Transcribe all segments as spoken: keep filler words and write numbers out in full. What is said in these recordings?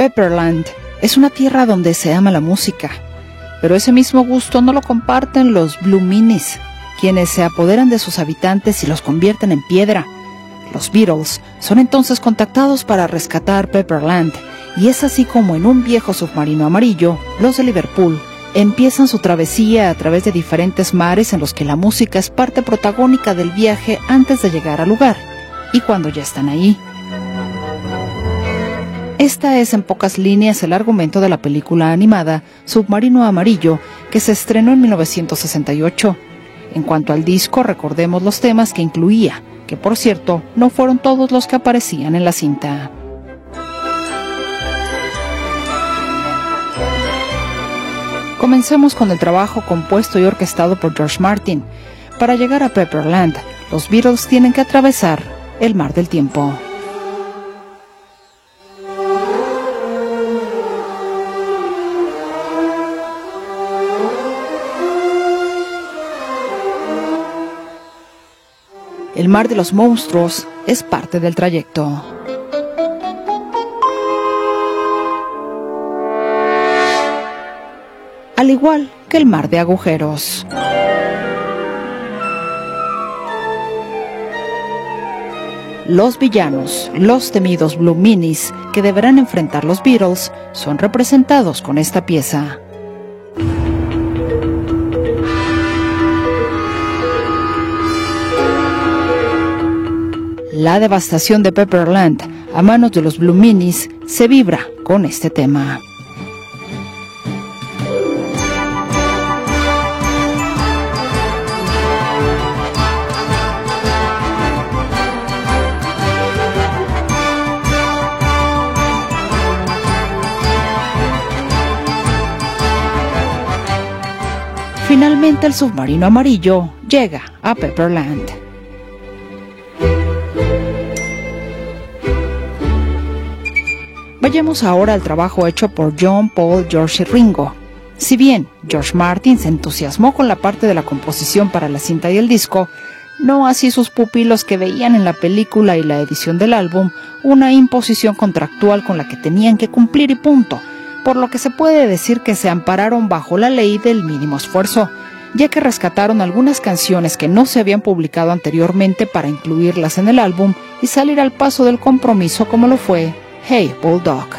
Pepperland es una tierra donde se ama la música, pero ese mismo gusto no lo comparten los Blue Meanies, quienes se apoderan de sus habitantes y los convierten en piedra. Los Beatles son entonces contactados para rescatar Pepperland, y es así como en un viejo submarino amarillo, los de Liverpool empiezan su travesía a través de diferentes mares en los que la música es parte protagónica del viaje antes de llegar al lugar, y cuando ya están ahí. Esta es en pocas líneas el argumento de la película animada Submarino Amarillo, que se estrenó en mil novecientos sesenta y ocho. En cuanto al disco, recordemos los temas que incluía, que por cierto, no fueron todos los que aparecían en la cinta. Comencemos con el trabajo compuesto y orquestado por George Martin. Para llegar a Pepperland, los Beatles tienen que atravesar el mar del tiempo. El mar de los monstruos es parte del trayecto. Al igual que el mar de agujeros. Los villanos, los temidos Blue Meanies, que deberán enfrentar los Beatles, son representados con esta pieza. La devastación de Pepperland a manos de los Blue Meanies se vibra con este tema. Finalmente el submarino amarillo llega a Pepperland. Vayamos ahora al trabajo hecho por John, Paul, George y Ringo. Si bien George Martin se entusiasmó con la parte de la composición para la cinta y el disco, no así sus pupilos, que veían en la película y la edición del álbum una imposición contractual con la que tenían que cumplir y punto, por lo que se puede decir que se ampararon bajo la ley del mínimo esfuerzo, ya que rescataron algunas canciones que no se habían publicado anteriormente para incluirlas en el álbum y salir al paso del compromiso, como lo fue Hey Bulldog.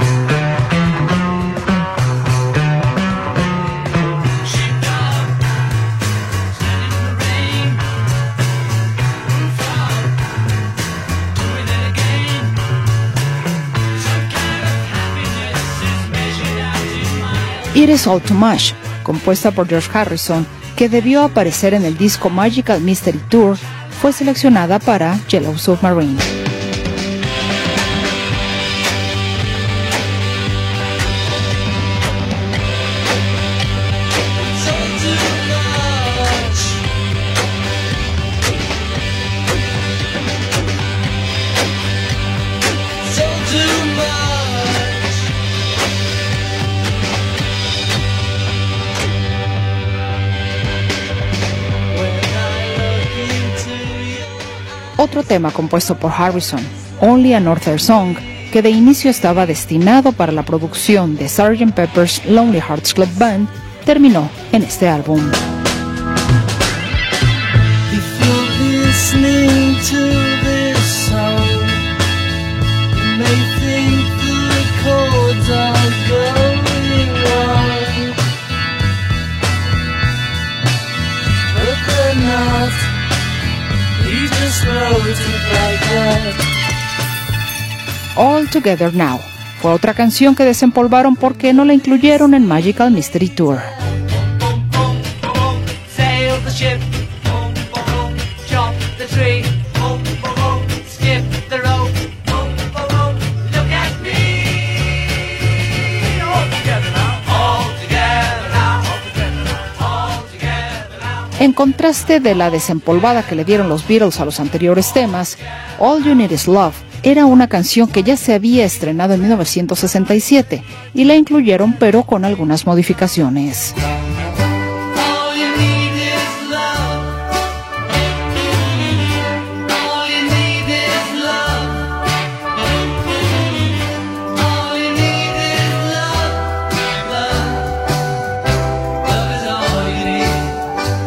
It Is All Too Much, compuesta por George Harrison, que debió aparecer en el disco Magical Mystery Tour, fue seleccionada para Yellow Submarine. Otro tema compuesto por Harrison, Only Another Song, que de inicio estaba destinado para la producción de sergeant Pepper's Lonely Hearts Club Band, terminó en este álbum. All Together Now fue otra canción que desempolvaron porque no la incluyeron en Magical Mystery Tour. En contraste de la desempolvada que le dieron los Beatles a los anteriores temas, All You Need Is Love era una canción que ya se había estrenado en mil novecientos sesenta y siete y la incluyeron, pero con algunas modificaciones.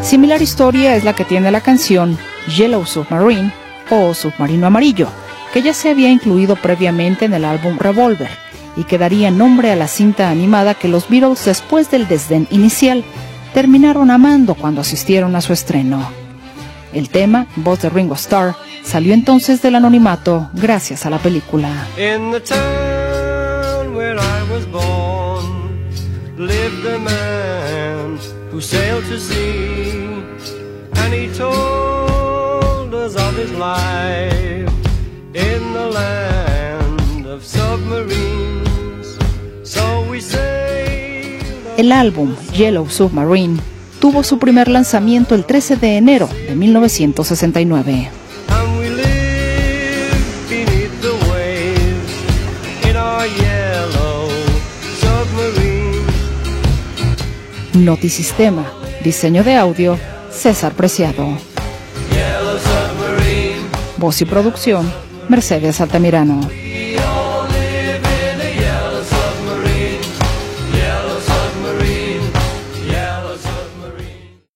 Similar historia es la que tiene la canción Yellow Submarine o Submarino Amarillo, que ya se había incluido previamente en el álbum Revolver y que daría nombre a la cinta animada que los Beatles, después del desdén inicial, terminaron amando cuando asistieron a su estreno. El tema, voz de Ringo Starr, salió entonces del anonimato gracias a la película. In the town where I was born lived a man who sailed to sea, and he told us of his life in the land of submarines. So we sailed. El álbum Yellow Submarine tuvo su primer lanzamiento el trece de enero de mil novecientos sesenta y nueve. And we lived beneath the waves in our yellow submarine. Notisistema, diseño de audio, César Preciado. Yellow submarine. Voz y producción, Mercedes Altamirano.